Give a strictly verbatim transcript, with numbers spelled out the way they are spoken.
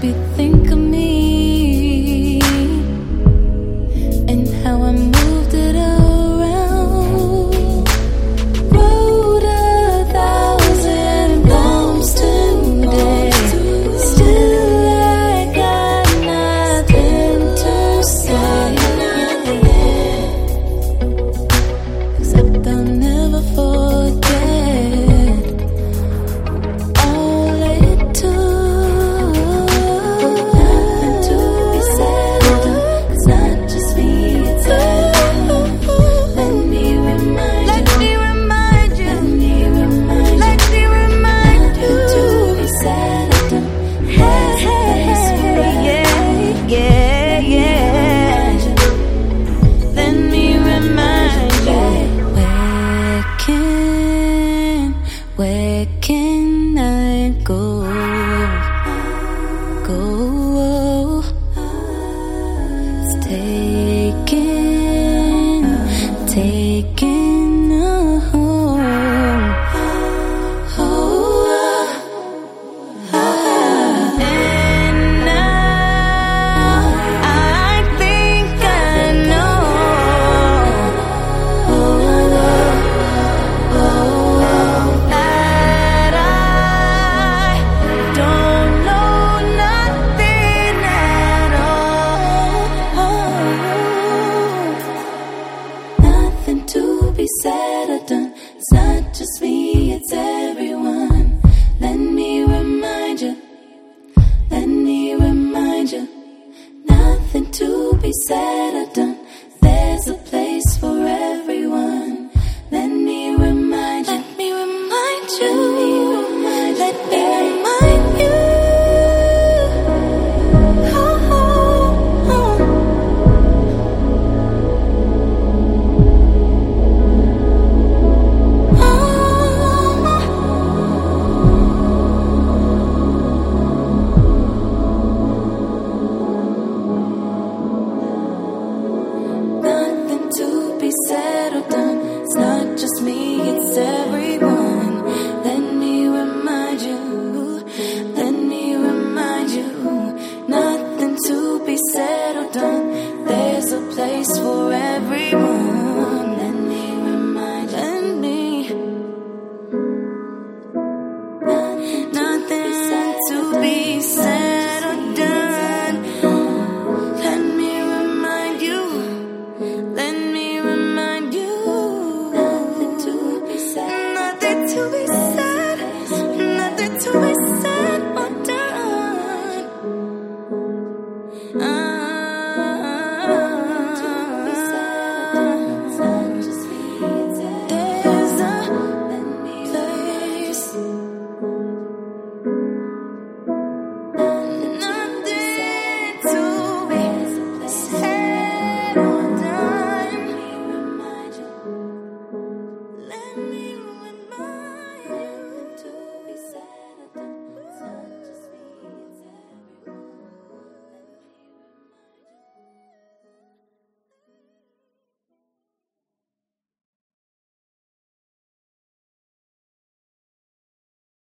you think of me and how I moved it around. Wrote a thousand poems today. Still I got nothing to say, except I'll never forget all it took. Nothing to be said or done. It's not just me, it's everyone. Let me remind you. Let me remind you. Let me remind you. Let me remind you. Nothing to be said or done. Hey, hey, yeah, yeah, yeah. Let me remind you. Where can, where can I go? Go. It's taken, taken a home. Oh, and now I think I know that I don't know nothing at all. Nothing to be said or done. It's not just me, it's everyone. Let me remind you. Let me remind you. Nothing to be said or done. There's a place for everyone. Let me remind you. Let me remind you. Let me remind you. Oh, oh, oh. Nothing to be said or done. It's not just me, it's everyone. Let me remind you. Let me remind you. Nothing to be said or done. There's a place for everyone. Let me remind you. Let me. Nothing to be said or done. Let me remind you. Let me remind you. Nothing to be said. Nothing to be said. Nothing to be said or done.